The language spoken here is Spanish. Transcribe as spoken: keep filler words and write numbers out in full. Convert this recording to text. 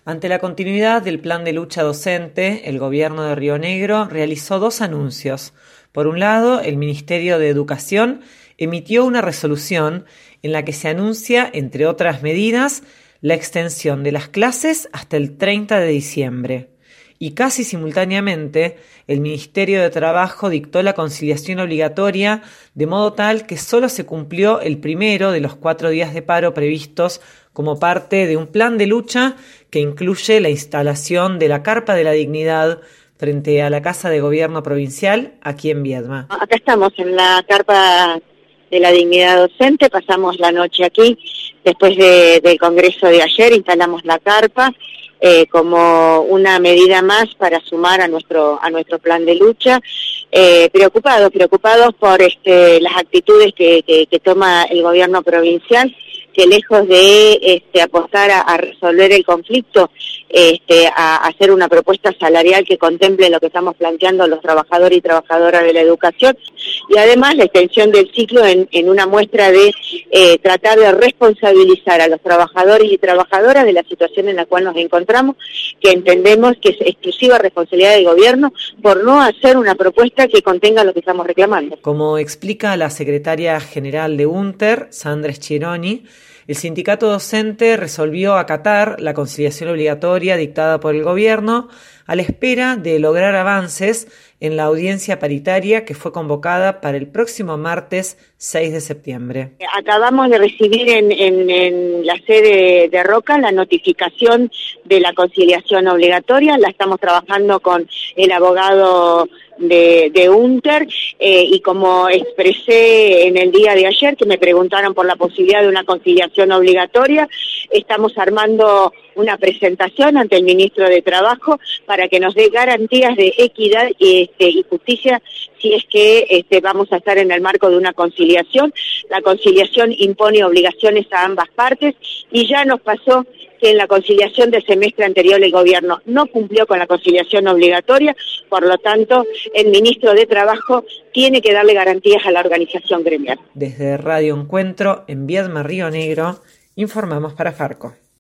Ante la continuidad del plan de lucha docente, el gobierno de Río Negro realizó dos anuncios. Por un lado, el Ministerio de Educación emitió una resolución en la que se anuncia, entre otras medidas, la extensión de las clases hasta el treinta de diciembre. Y casi simultáneamente, el Ministerio de Trabajo dictó la conciliación obligatoria, de modo tal que solo se cumplió el primero de los cuatro días de paro previstos como parte de un plan de lucha que incluye la instalación de la Carpa de la Dignidad frente a la Casa de Gobierno Provincial aquí en Viedma. Acá estamos en la Carpa de la Dignidad Docente, pasamos la noche aquí, después de, del Congreso de ayer instalamos la Carpa eh, como una medida más para sumar a nuestro a nuestro plan de lucha, eh, preocupados, preocupados por este, las actitudes que, que, que toma el Gobierno Provincial, que lejos de este, apostar a, a resolver el conflicto, este, a, a hacer una propuesta salarial que contemple lo que estamos planteando los trabajadores y trabajadoras de la educación, y además la extensión del ciclo en, en una muestra de eh, tratar de responsabilizar a los trabajadores y trabajadoras de la situación en la cual nos encontramos, que entendemos que es exclusiva responsabilidad del gobierno por no hacer una propuesta que contenga lo que estamos reclamando. Como explica la secretaria general de UNTER, Sandra Schieroni, el sindicato docente resolvió acatar la conciliación obligatoria dictada por el gobierno a la espera de lograr avances en la audiencia paritaria que fue convocada para el próximo martes seis de septiembre. Acabamos de recibir en, en, en la sede de Roca la notificación de la conciliación obligatoria, la estamos trabajando con el abogado de, de UNTER eh, y como expresé en el día de ayer que me preguntaron por la posibilidad de una conciliación obligatoria, estamos armando una presentación ante el ministro de Trabajo para que nos dé garantías de equidad y, este, y justicia si es que este, vamos a estar en el marco de una conciliación. La conciliación impone obligaciones a ambas partes y ya nos pasó que en la conciliación del semestre anterior el gobierno no cumplió con la conciliación obligatoria, por lo tanto el ministro de Trabajo tiene que darle garantías a la organización gremial. Desde Radio Encuentro en Viedma, Río Negro, informamos para Farco.